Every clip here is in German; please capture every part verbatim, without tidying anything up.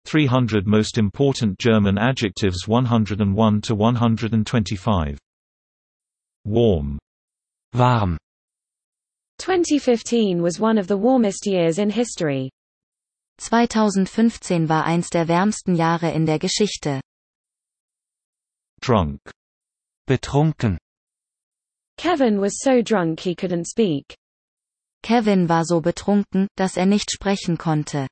three hundred Most Important German Adjectives one hundred one to one hundred twenty-five. Warm. Warm. twenty fifteen was one of the warmest years in history. zweitausendfünfzehn war eins der wärmsten Jahre in der Geschichte. Drunk. Betrunken. Kevin was so drunk he couldn't speak. Kevin war so betrunken, dass er nicht sprechen konnte.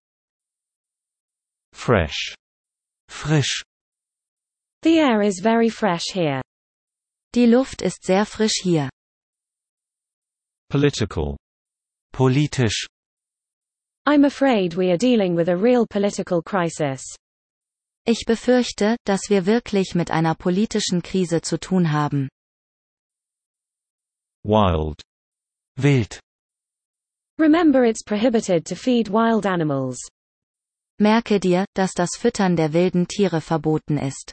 Fresh. Frisch. The air is very fresh here. Die Luft ist sehr frisch hier. Political. Politisch. I'm afraid we are dealing with a real political crisis. Ich befürchte, dass wir wirklich mit einer politischen Krise zu tun haben. Wild. Wild. Remember, it's prohibited to feed wild animals. Merke dir, dass das Füttern der wilden Tiere verboten ist.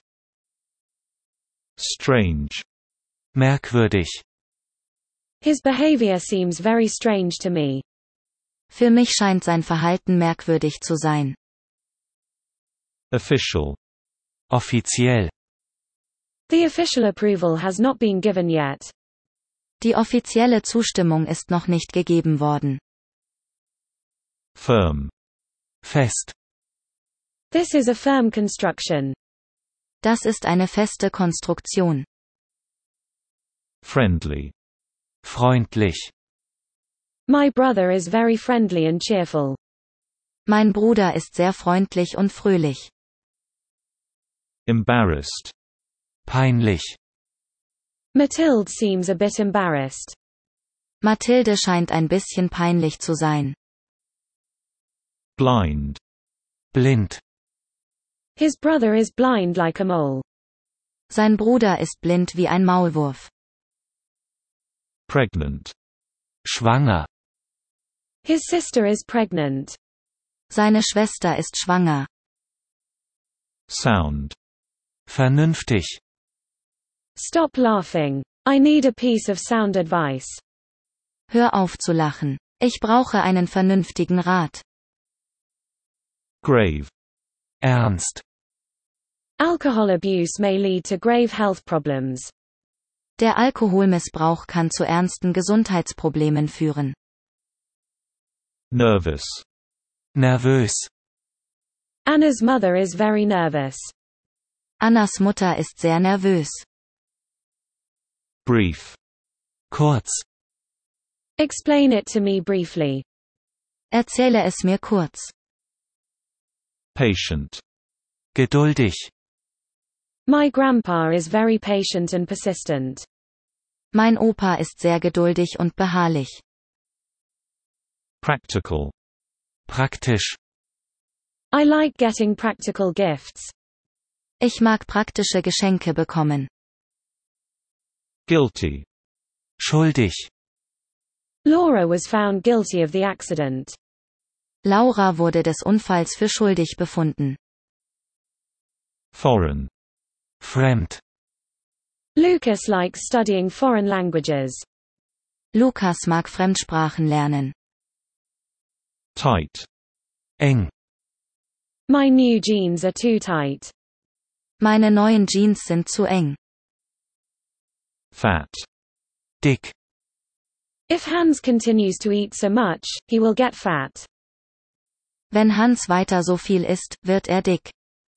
Strange. Merkwürdig. His behavior seems very strange to me. Für mich scheint sein Verhalten merkwürdig zu sein. Official. Offiziell. The official approval has not been given yet. Die offizielle Zustimmung ist noch nicht gegeben worden. Firm. Fest. This is a firm construction. Das ist eine feste Konstruktion. Friendly. Freundlich. My brother is very friendly and cheerful. Mein Bruder ist sehr freundlich und fröhlich. Embarrassed. Peinlich. Mathilde seems a bit embarrassed. Mathilde scheint ein bisschen peinlich zu sein. Blind. Blind. His brother is blind like a mole. Sein Bruder ist blind wie ein Maulwurf. Pregnant. Schwanger. His sister is pregnant. Seine Schwester ist schwanger. Sound. Vernünftig. Stop laughing. I need a piece of sound advice. Hör auf zu lachen. Ich brauche einen vernünftigen Rat. Grave. Ernst. Alcohol abuse may lead to grave health problems. Der Alkoholmissbrauch kann zu ernsten Gesundheitsproblemen führen. Nervous. Nervös. Anna's mother is very nervous. Annas Mutter ist sehr nervös. Brief. Kurz. Explain it to me briefly. Erzähle es mir kurz. Patient. Geduldig. My grandpa is very patient and persistent. Mein Opa ist sehr geduldig und beharrlich. Practical. Praktisch. I like getting practical gifts. Ich mag praktische Geschenke bekommen. Guilty. Schuldig. Laura was found guilty of the accident. Laura wurde des Unfalls für schuldig befunden. Foreign. Fremd. Lucas likes studying foreign languages. Lukas mag Fremdsprachen lernen. Tight. Eng. My new jeans are too tight. Meine neuen Jeans sind zu eng. Fat. Dick. If Hans continues to eat so much, he will get fat. Wenn Hans weiter so viel isst, wird er dick.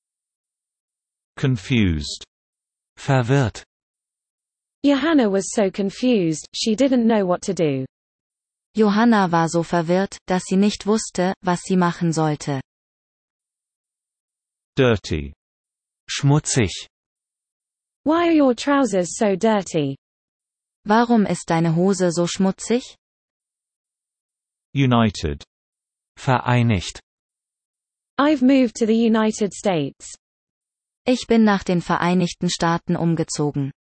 Confused. Verwirrt. Johanna was so confused, she didn't know what to do. Johanna war so verwirrt, dass sie nicht wusste, was sie machen sollte. Dirty. Schmutzig. Why are your trousers so dirty? Warum ist deine Hose so schmutzig? United. Vereinigt. I've moved to the United States. Ich bin nach den Vereinigten Staaten umgezogen.